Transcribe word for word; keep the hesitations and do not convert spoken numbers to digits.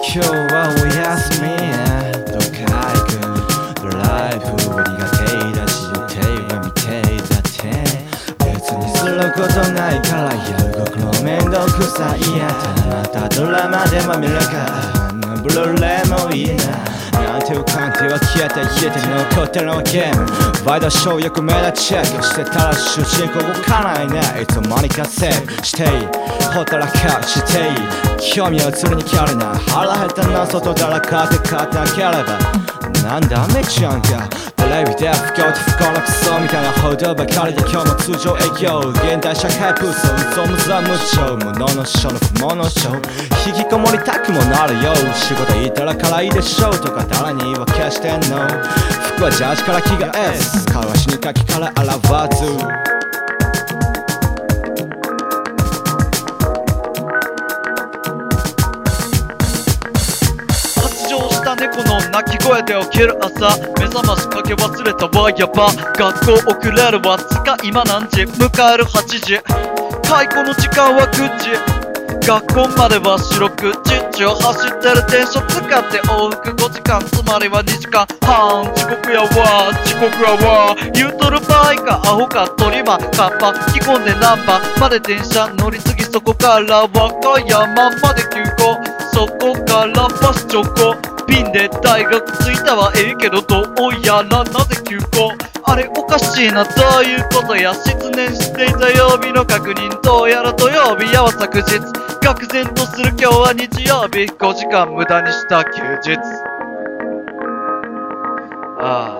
今日はお休みどっか行くドライブは苦手だし予定は未定だって別にすることないからやるご苦労めんどくさいやただまたドラマでも見るかあんなブルーレイもいいななんていう感じは消えて消えて残ってるのはゲームワイドショーよく目立ちチェックしてたら主人公動かないねいつの間にかセーブしていいほったらかしていい興味は釣りにキャリな腹減ったな外だらかって買ってあげればなんだめちゃんかテレビで不況と不幸のクソみたいな報道ばかりで今日も通常営業現代社会ブース嘘無ざ無償物の書の不毛の書引きこもりたくもなるよ仕事行ったら辛いでしょうとか誰に言い訳してんの服はジャージから着替えすかわしにかきから洗わず猫の鳴き声で起きる朝目覚ましかけ忘れたわやば学校遅れるわつか今何時迎えるはちじ解雇の時間はくじ学校までは四六時中走ってる電車使って往復ごじかんつまりはにじかんはん遅刻やわ遅刻やわ言うとる場合かアホかトリマカッパ着込んでナンバーまで電車乗り継ぎそこから和歌山まで急行そこからバス直行ピンで大学着いたはええけどどうやらなぜ休校あれおかしいなどういうことや失念していた曜日の確認どうやら土曜日やは昨日愕然とする今日は日曜日ごじかん無駄にした休日ああ